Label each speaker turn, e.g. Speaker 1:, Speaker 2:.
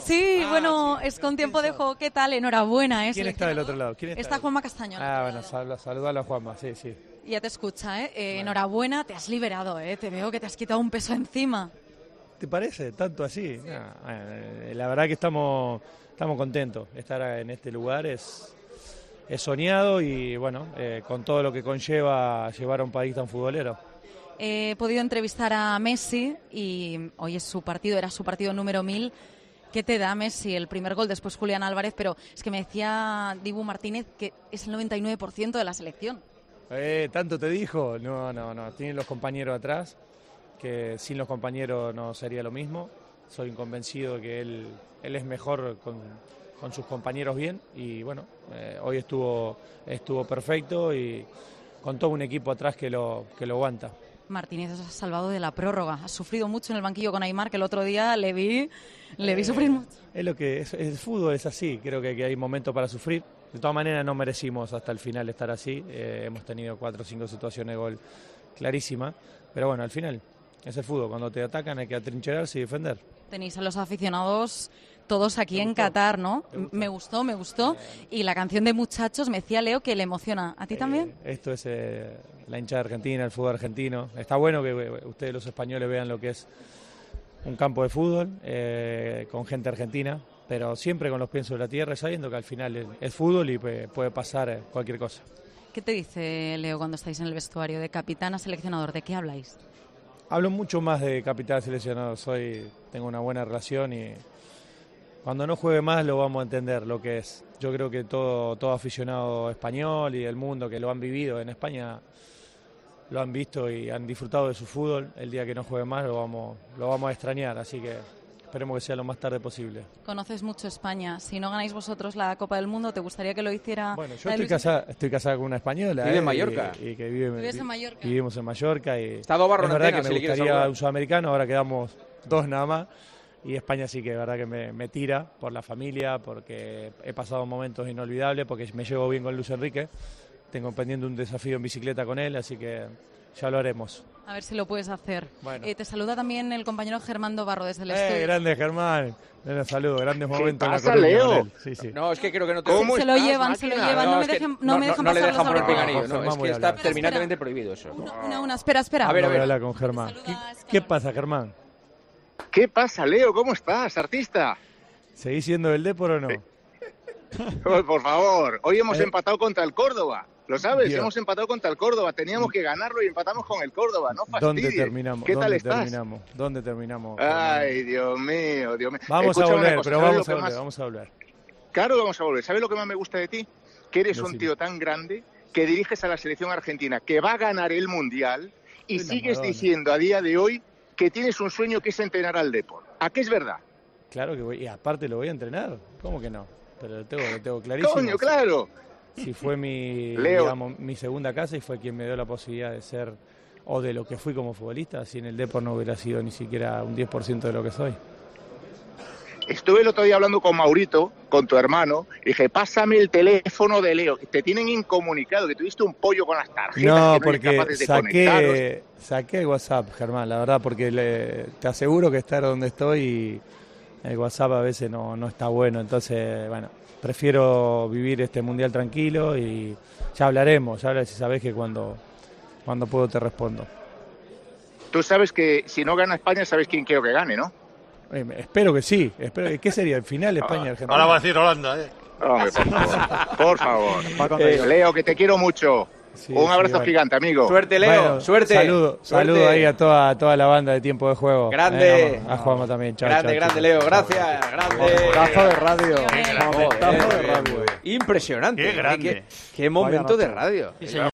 Speaker 1: Sí, bueno, es con tiempo de juego. ¿Qué tal? Enhorabuena.
Speaker 2: ¿Quién está del otro lado?
Speaker 1: Está Juanma Castaño.
Speaker 2: Bueno, saludalo a Juanma, sí.
Speaker 1: Ya te escucha, ¿eh? Enhorabuena, te has liberado, ¿eh? Te veo que te has quitado un peso encima.
Speaker 2: ¿Te parece? ¿Tanto así? La verdad que estamos contentos. Estar en este lugar es soñado y, bueno, con todo lo que conlleva llevar a un país tan futbolero.
Speaker 1: He podido entrevistar a Messi y hoy era su partido número 1000. ¿Qué te da Messi? El primer gol, después Julián Álvarez, pero es que me decía Dibu Martínez que es el 99% de la selección.
Speaker 2: ¿Tanto te dijo? No. Tienen los compañeros atrás, que sin los compañeros no sería lo mismo. Soy convencido de que él es mejor con sus compañeros bien y, bueno, hoy estuvo perfecto y con todo un equipo atrás que lo aguanta.
Speaker 1: Martínez se ha salvado de la prórroga. Ha sufrido mucho en el banquillo con Aimar, que el otro día le vi sufrir mucho.
Speaker 2: Es lo que es, el fútbol es así, creo que hay momentos para sufrir. De todas maneras no merecimos hasta el final estar así. Hemos tenido 4 o 5 situaciones de gol clarísimas, pero bueno, al final es el fútbol. Cuando te atacan hay que atrincherarse y defender.
Speaker 1: Tenéis a los aficionados todos aquí en Qatar, ¿no? Me gustó. Y la canción de Muchachos, me decía Leo que le emociona. ¿A ti también?
Speaker 2: Esto es la hinchada argentina, el fútbol argentino. Está bueno que ustedes los españoles vean lo que es un campo de fútbol con gente argentina, pero siempre con los pies sobre la tierra, sabiendo que al final es fútbol y puede pasar cualquier cosa.
Speaker 1: ¿Qué te dice Leo cuando estáis en el vestuario de capitán a seleccionador? ¿De qué habláis?
Speaker 2: Hablo mucho más de capitán seleccionado. Tengo una buena relación y cuando no juegue más lo vamos a entender lo que es. Yo creo que todo aficionado español y del mundo que lo han vivido en España lo han visto y han disfrutado de su fútbol. El día que no juegue más lo vamos a extrañar, así que esperemos que sea lo más tarde posible.
Speaker 1: Conoces mucho España. Si no ganáis vosotros la Copa del Mundo, ¿te gustaría que lo hiciera?
Speaker 2: Bueno, yo estoy casada con una española.
Speaker 3: Vive en Mallorca.
Speaker 2: Y que vive
Speaker 1: en Mallorca.
Speaker 2: Vivimos en Mallorca. Y
Speaker 3: está dos barros
Speaker 2: es verdad
Speaker 3: antena,
Speaker 2: que
Speaker 3: si
Speaker 2: me
Speaker 3: le
Speaker 2: gustaría un sudamericano, ahora quedamos 2 nada más. Y España sí que es verdad que me tira por la familia, porque he pasado momentos inolvidables, porque me llevo bien con Luis Enrique. Tengo pendiente un desafío en bicicleta con él, así que ya lo haremos.
Speaker 1: A ver si lo puedes hacer.
Speaker 2: Bueno.
Speaker 1: Te saluda también el compañero Germán Dobarro desde el estudio.
Speaker 2: Grande Germán. Un saludo, grandes momentos.
Speaker 4: ¿Qué pasa, Leo?
Speaker 2: Sí.
Speaker 3: No, es que creo que no te...
Speaker 1: Se lo llevan. No me dejan pasar
Speaker 3: le dejan
Speaker 1: los
Speaker 3: por el
Speaker 1: auriculares.
Speaker 3: pinganillo, no, es que está terminantemente prohibido eso.
Speaker 1: Una, espera.
Speaker 3: A ver.
Speaker 2: Voy a hablar con Germán. ¿Qué pasa, Germán?
Speaker 4: ¿Qué pasa, Leo? ¿Cómo estás, artista?
Speaker 2: ¿Seguís siendo del Depor o no?
Speaker 4: Por favor, hoy hemos empatado contra el Córdoba. ¿Lo sabes?
Speaker 2: Dios.
Speaker 4: Hemos empatado contra el Córdoba. Teníamos que ganarlo y empatamos con el Córdoba. No fastidies.
Speaker 2: ¿Dónde terminamos?
Speaker 4: ¿Qué tal estás?
Speaker 2: ¿Dónde terminamos?
Speaker 4: Ay, Dios mío.
Speaker 2: Vamos
Speaker 4: Escucha
Speaker 2: a volver,
Speaker 4: una cosa,
Speaker 2: pero
Speaker 4: ¿sabes
Speaker 2: vamos a volver.
Speaker 4: Claro, vamos a volver. ¿Sabes lo que más me gusta de ti? Que eres
Speaker 2: Decime.
Speaker 4: un tío tan grande que diriges a la selección argentina, que va a ganar el Mundial y sigues diciendo a día de hoy que tienes un sueño que es entrenar al Depor. ¿A qué es verdad?
Speaker 2: Claro que voy, y aparte lo voy a entrenar. ¿Cómo que no? Pero lo tengo clarísimo.
Speaker 4: ¡Coño, claro!
Speaker 2: Si fue mi segunda casa y fue quien me dio la posibilidad de ser, o de lo que fui como futbolista, si en el Depor no hubiera sido ni siquiera un 10% de lo que soy.
Speaker 4: Estuve el otro día hablando con Maurito, con tu hermano, y dije, pásame el teléfono de Leo. Te tienen incomunicado, que tuviste un pollo con las tarjetas.
Speaker 2: No,
Speaker 4: que no eres capaces de
Speaker 2: porque saqué el WhatsApp, Germán, la verdad, porque te aseguro que estar donde estoy y el WhatsApp a veces no está bueno. Entonces, bueno, prefiero vivir este Mundial tranquilo y ya hablaremos, si sabés que cuando puedo te respondo.
Speaker 4: Tú sabes que si no gana España, sabes quién quiero que gane, ¿no?
Speaker 2: Espero que sí. ¿Qué sería el final España-Argentina?
Speaker 5: Ahora va a decir Holanda,
Speaker 4: Hombre, por favor. Leo, que te quiero mucho.
Speaker 2: Sí,
Speaker 4: un abrazo gigante, amigo.
Speaker 3: Suerte, Leo.
Speaker 2: Bueno,
Speaker 3: suerte.
Speaker 2: Saludo ahí a toda la banda de Tiempo de Juego.
Speaker 3: Grande.
Speaker 2: A Juanma también. Chao,
Speaker 3: grande, Leo. Gracias. Grande.
Speaker 2: Momentazo de radio.
Speaker 3: Impresionante.
Speaker 5: Qué grande.
Speaker 3: Qué momento de radio.
Speaker 5: Sí, señor.